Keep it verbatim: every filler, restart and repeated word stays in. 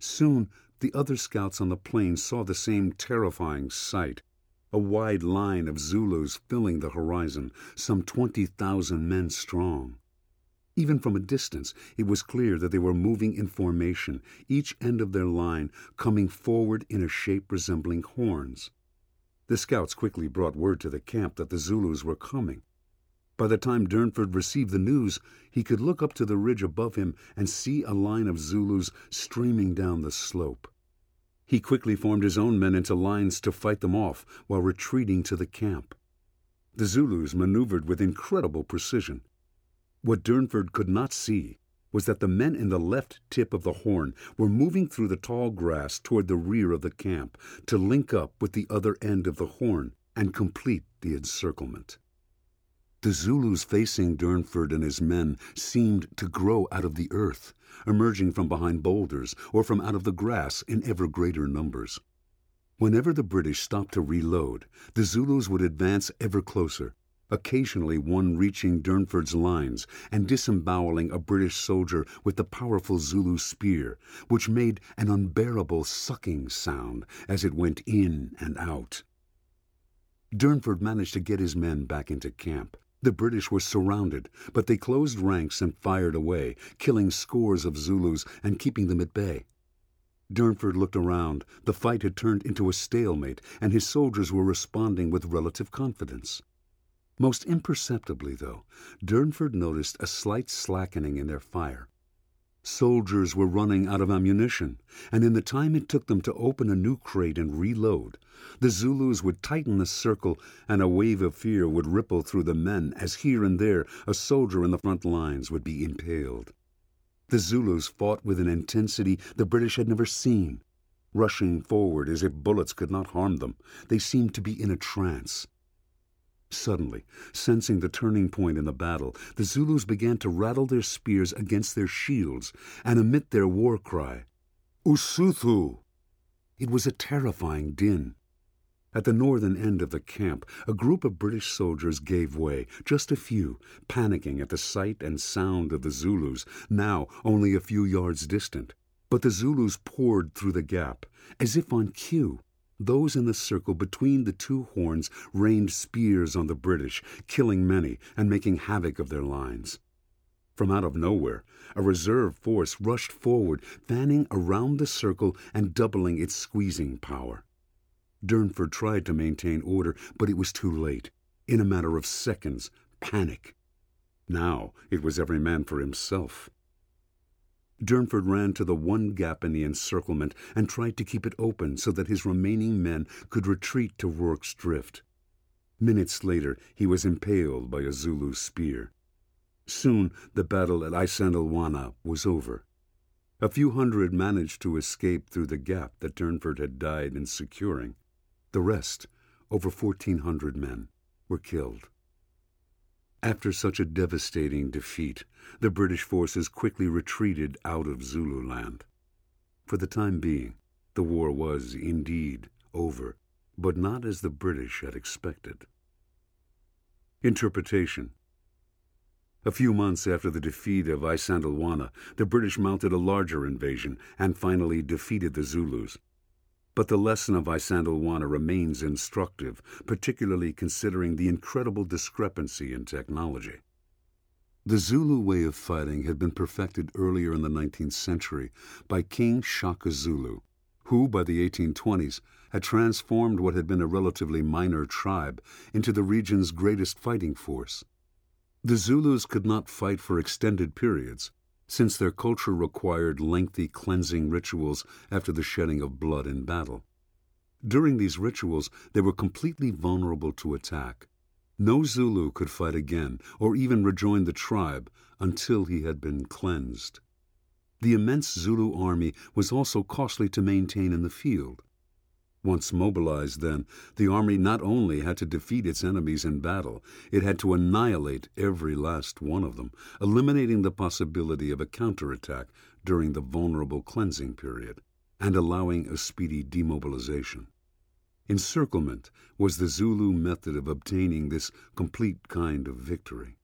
Soon, the other scouts on the plain saw the same terrifying sight, a wide line of Zulus filling the horizon, some twenty thousand men strong. Even from a distance, it was clear that they were moving in formation, each end of their line coming forward in a shape resembling horns. The scouts quickly brought word to the camp that the Zulus were coming. By the time Durnford received the news, he could look up to the ridge above him and see a line of Zulus streaming down the slope. He quickly formed his own men into lines to fight them off while retreating to the camp. The Zulus maneuvered with incredible precision. What Durnford could not see was that the men in the left tip of the horn were moving through the tall grass toward the rear of the camp to link up with the other end of the horn and complete the encirclement. The Zulus facing Durnford and his men seemed to grow out of the earth, emerging from behind boulders or from out of the grass in ever greater numbers. Whenever the British stopped to reload, the Zulus would advance ever closer, occasionally one reaching Durnford's lines and disemboweling a British soldier with the powerful Zulu spear, which made an unbearable sucking sound as it went in and out. Durnford managed to get his men back into camp. The British were surrounded, but they closed ranks and fired away, killing scores of Zulus and keeping them at bay. Durnford looked around. The fight had turned into a stalemate, and his soldiers were responding with relative confidence. Most imperceptibly, though, Durnford noticed a slight slackening in their fire. Soldiers were running out of ammunition, and in the time it took them to open a new crate and reload, the Zulus would tighten the circle and a wave of fear would ripple through the men as here and there a soldier in the front lines would be impaled. The Zulus fought with an intensity the British had never seen. Rushing forward as if bullets could not harm them, they seemed to be in a trance. Suddenly, sensing the turning point in the battle, the Zulus began to rattle their spears against their shields and emit their war cry, "Usuthu!" It was a terrifying din. At the northern end of the camp, a group of British soldiers gave way, just a few, panicking at the sight and sound of the Zulus, now only a few yards distant. But the Zulus poured through the gap, as if on cue. Those in the circle between the two horns rained spears on the British, killing many and making havoc of their lines. From out of nowhere, a reserve force rushed forward, fanning around the circle and doubling its squeezing power. Durnford tried to maintain order, but it was too late. In a matter of seconds, panic. Now it was every man for himself. Durnford ran to the one gap in the encirclement and tried to keep it open so that his remaining men could retreat to Rorke's Drift. Minutes later, he was impaled by a Zulu spear. Soon, the battle at Isandlwana was over. A few hundred managed to escape through the gap that Durnford had died in securing. The rest, over fourteen hundred men, were killed. After such a devastating defeat, the British forces quickly retreated out of Zululand. For the time being, the war was indeed over, but not as the British had expected. Interpretation. A few months after the defeat of Isandlwana, the British mounted a larger invasion and finally defeated the Zulus. But the lesson of Isandlwana remains instructive, particularly considering the incredible discrepancy in technology. The Zulu way of fighting had been perfected earlier in the nineteenth century by King Shaka Zulu, who, by the eighteen twenties, had transformed what had been a relatively minor tribe into the region's greatest fighting force. The Zulus could not fight for extended periods, since their culture required lengthy cleansing rituals after the shedding of blood in battle. During these rituals, they were completely vulnerable to attack. No Zulu could fight again or even rejoin the tribe until he had been cleansed. The immense Zulu army was also costly to maintain in the field. Once mobilized, then, the army not only had to defeat its enemies in battle, it had to annihilate every last one of them, eliminating the possibility of a counterattack during the vulnerable cleansing period, and allowing a speedy demobilization. Encirclement was the Zulu method of obtaining this complete kind of victory.